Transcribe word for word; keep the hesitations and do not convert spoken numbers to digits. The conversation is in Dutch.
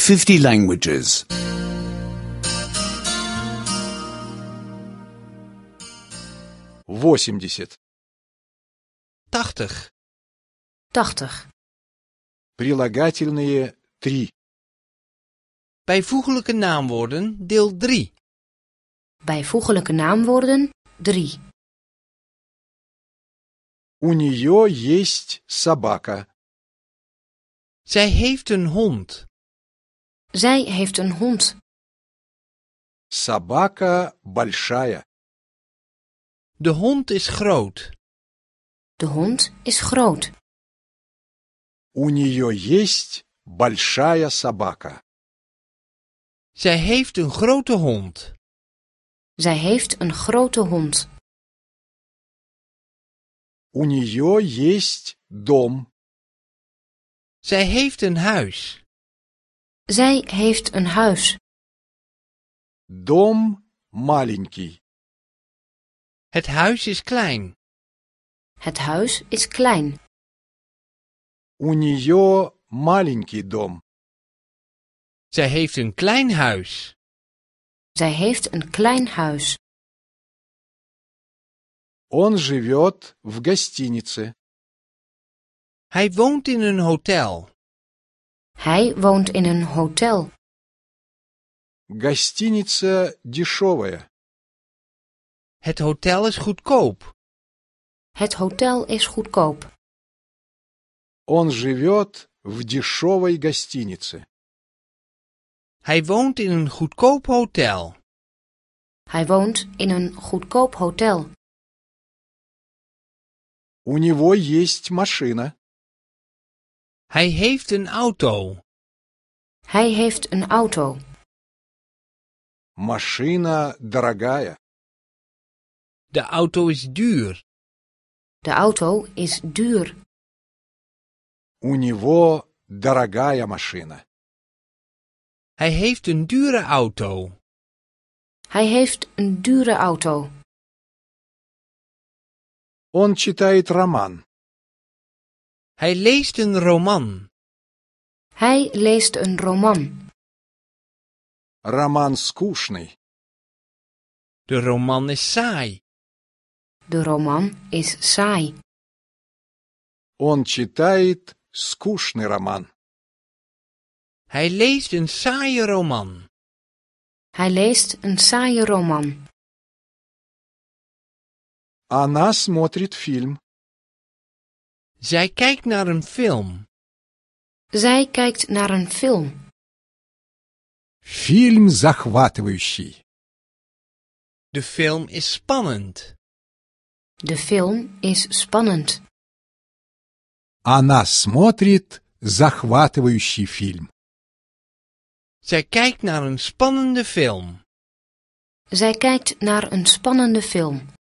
fifty languages. восемьдесят. tachtig. tachtig. Прилагательные три. Bijvoeglijke naamwoorden deel drie. Bijvoeglijke naamwoorden drie. У нее есть собака. Zij heeft een hond. Zij heeft een hond. Собака большая. De hond is groot. De hond is groot. У нее есть большая собака. Zij heeft een grote hond. Zij heeft een grote hond. У нее есть дом. Zij heeft een huis. Zij heeft een huis. Дом маленький. Het huis is klein. Het huis is klein. У нее маленький дом. Zij heeft een klein huis. Zij heeft een klein huis. Он живет в гостинице. Hij woont in een hotel. Hij woont in een hotel. Гостиница дешевая. Het hotel is goedkoop. Het hotel is goedkoop. Он живет в дешевой гостинице. Hij woont in een goedkoop hotel. Hij woont in een goedkoop hotel. У него есть машина. Hij heeft een auto. Hij heeft een auto. Машина дорогая. De auto is duur. De auto is duur. У него дорогая машина. Hij heeft een dure auto. Hij heeft een dure auto. Он читает роман. Hij leest een roman. Hij leest een roman. Роман скучный. De roman is saai. De roman is saai. Он читает скучный роман. Hij leest een saaie roman. Hij leest een saaie roman. Она смотрит фильм. Zij kijkt naar een film. Zij kijkt naar een film. Фильм захватывающий. De film is spannend. De film is spannend. Она смотрит захватывающий фильм. Zij kijkt naar een spannende film. Zij kijkt naar een spannende film.